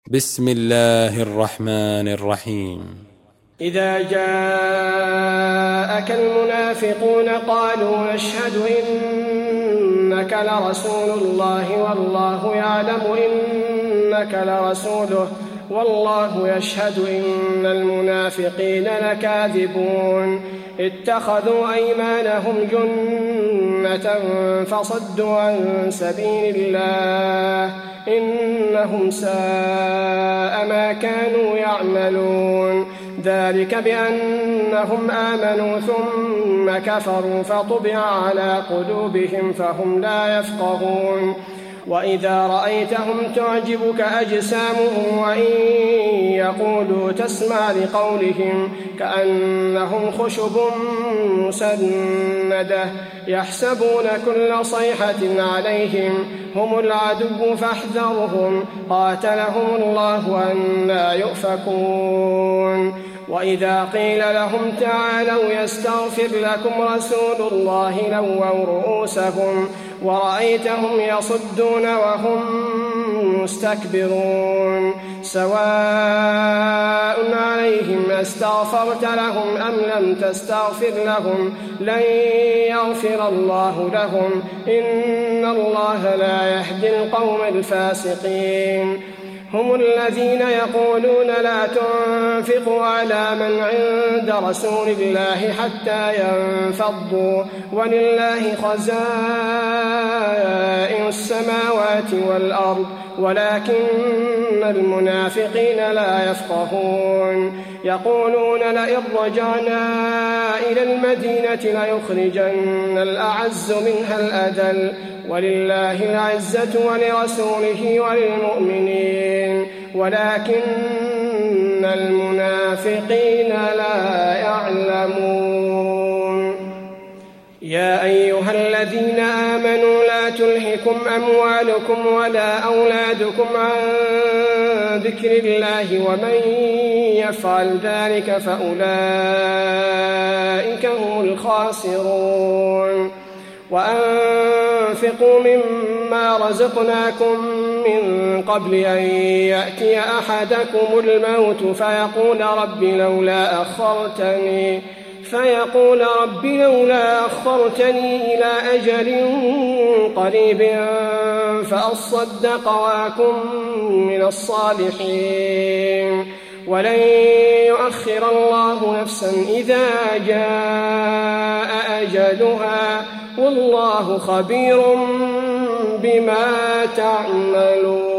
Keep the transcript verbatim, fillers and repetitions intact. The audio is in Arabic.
بسم الله الرحمن الرحيم. إذا جاءك المنافقون قالوا نشهد إنك لرسول الله والله يعلم إنك لرسوله والله يشهد إن المنافقين لكاذبون اتخذوا أيمانهم جنة فصدوا عن سبيل الله إنهم ساء ما كانوا يعملون ذلك بأنهم آمنوا ثم كفروا فطبع على قلوبهم فهم لا يفقهون وإذا رأيتهم تعجبك أجسامهم وإن يقولوا تسمع لقولهم كأنهم خشب مسندة يحسبون كل صيحة عليهم هم العدو فاحذرهم قاتلهم الله أنى يؤفكون وإذا قيل لهم تعالوا يستغفر لكم رسول الله لووا رؤوسهم ورأيتهم يصدون وهم مستكبرون سواء عليهم استغفرت لهم أم لم تستغفر لهم لن يغفر الله لهم إن الله لا يهدي القوم الفاسقين هم الذين يقولون لا تنفقوا على من عند رسول الله حتى ينفضوا ولله خزائن السماوات والأرض ولكن المنافقين لا يفقهون يقولون لئن رجعنا إلى المدينة ليخرجن الأعز منها الأذل ولله العزة ولرسوله وللمؤمنين ولكن المنافقين لا يعلمون يا أيها الذين آمنوا لا تلهكم أموالكم ولا أولادكم عن ذكر الله ومن يفعل ذلك فأولئك هم الخاسرون وأنفقوا مما رزقناكم من قبل أن يأتي أحدكم الموت فيقول رب لولا أخرتني فيقول رب لولا أخرتني إلى أجل قريب فأصدق وأكن من الصالحين ولن يؤخر الله نفسا إذا جاء أجلها والله خبير بما تعملون.